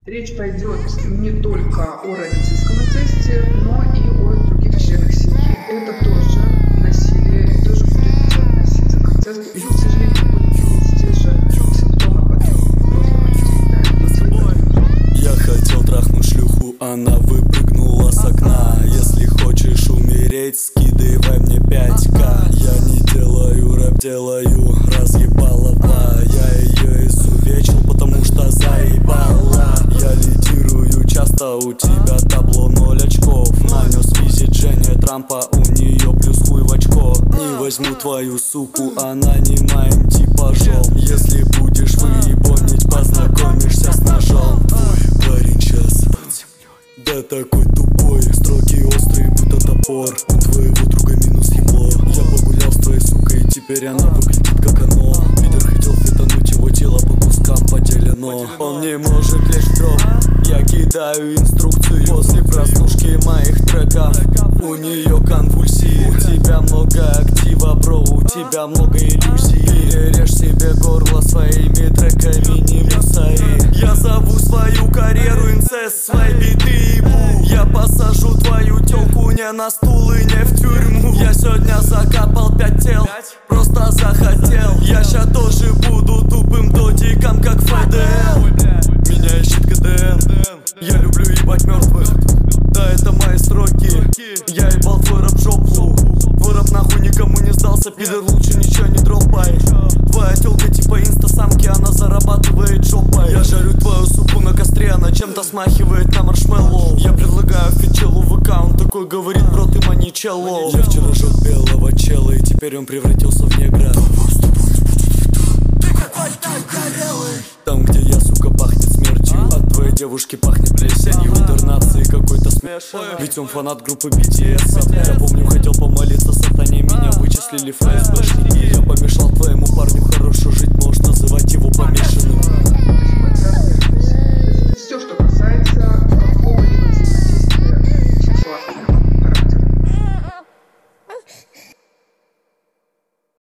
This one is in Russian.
Речь пойдет не только о родительском инцесте, но и о других членах семьи. Это тоже насилие и тоже будет относиться к инцесту. И, к сожалению, будет иметь те же симптомы потом взрослых людей. Я хотел трахнуть шлюху, она выпрыгнула с окна. Если хочешь умереть, скидывай мне 5К. Я не делаю рэп, делаю разъебалова. Я ее изувечил, потому что заебала. Я лидирую часто, у тебя табло 0 очков. Нанес визит Жене Трампа, у нее плюс хуй в очко. Не возьму твою суку, она не моим типажом. Если будешь выебонить, познакомишься с ножом. Твой парень сейчас под землей, да такой тупой, строгий, острый, будто топор. У твоего друга минус ебло. Я погулял с твоей сукой, теперь она выглядит как оно. Пидор хотел фитануть, его тело по кускам поделено. Он не может лечь в гроб, я кидаю инструкцию. После прослушки моих треков у нее конвульсии. У тебя много актива, бро, у тебя много иллюзий. Перережь себе горло своими треками, не мусори. Я зову свою карьеру инцест, свои биты ебу. Я посажу твою тёлку не на стул и не в тюрьму. Я сегодня закопал 5 тел, просто захотел. Я ща тоже буду тупым додиком, как ФДЛ. Меня ищет КДН, я люблю ебать мертвых. Да, это мои строки, я ебал твой рэп в жопу. Твой рэп нахуй никому не сдался, пидор, лучше ничего не дропай. Твоя тёлка типа инстасамки, она зарабатывает жопой. Я жарю твою суку на костре, она чем-то смахивает на маршмеллоу. Я предлагаю фичелу ВК, он такой говорит: бро, ты маничелло. Я вчера жёг белого чела, и теперь он превратился в негра. Там, где я, сука, пахнет смертью, от твоей девушки пахнет плесенью. Интернации какой-то смешанный, ведь он фанат группы BTS. Я помню, хотел помолиться сатане, меня вычислили ФСБшники.